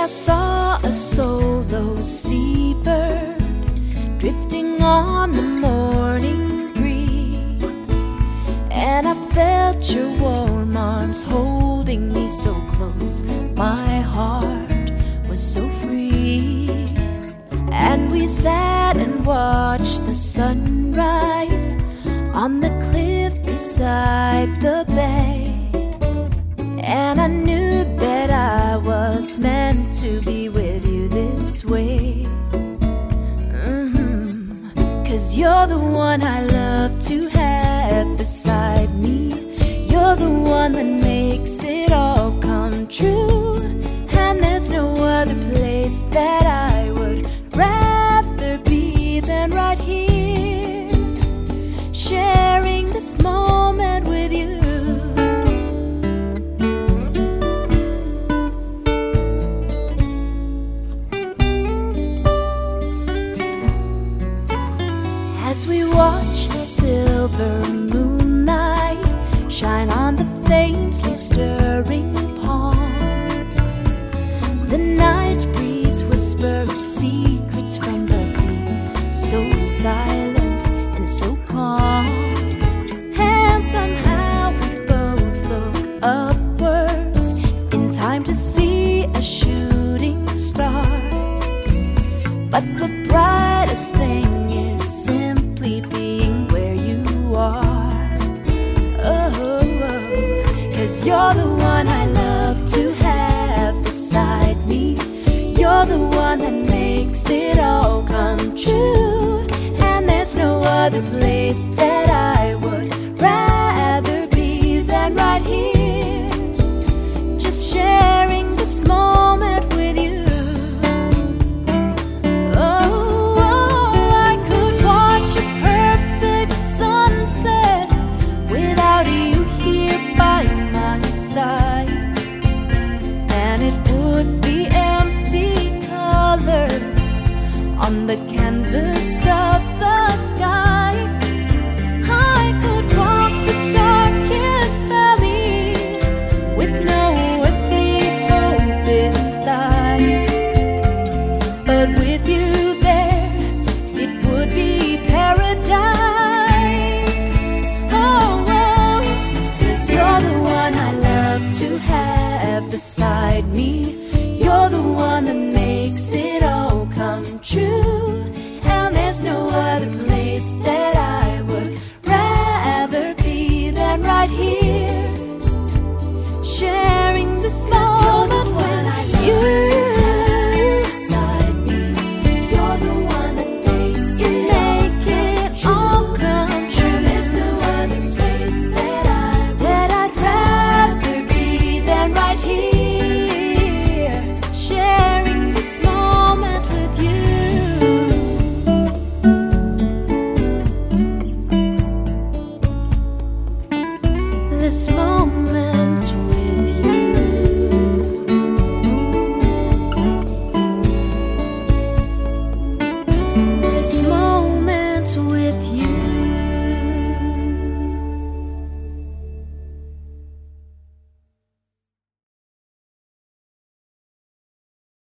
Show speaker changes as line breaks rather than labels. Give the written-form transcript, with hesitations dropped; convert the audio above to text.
saw a solo seabird drifting on the morning breeze, and I felt your warm arms holding me so close. My heart was so free, and we sat and watched the sunrise on the cliff beside the bay. And I knew that I was meant to be with you this way. 'Cause you're the one I love to have beside me. You're the one that makes it all come true. And there's no other place that I would rather be than right here, sharing this moment with you. As we watch the silver moonlight shine on the faintly stirring palms, the night breeze whispers secrets from the sea, so silent and so calm. And somehow we both look upwards in time to see a shooting star. But the brightest thing is simply being where you are. Oh, 'cause you're the one I love to have beside me. You're the one that makes it all come true. And there's no other place that I would rather be than right here, just sharing this moment with you. On the canvas of the sky, I could walk the darkest valley with no earthly hope inside. But with you there, it would be paradise. Oh, 'cause you're the one I love to have beside me. You're the one that makes it all come true. And there's no other place that I would rather be than right here, sharing this moment with you. Beside me, you're the one that makes it all come true. There's no other place that I'd rather be than right here, sharing this moment with you. This moment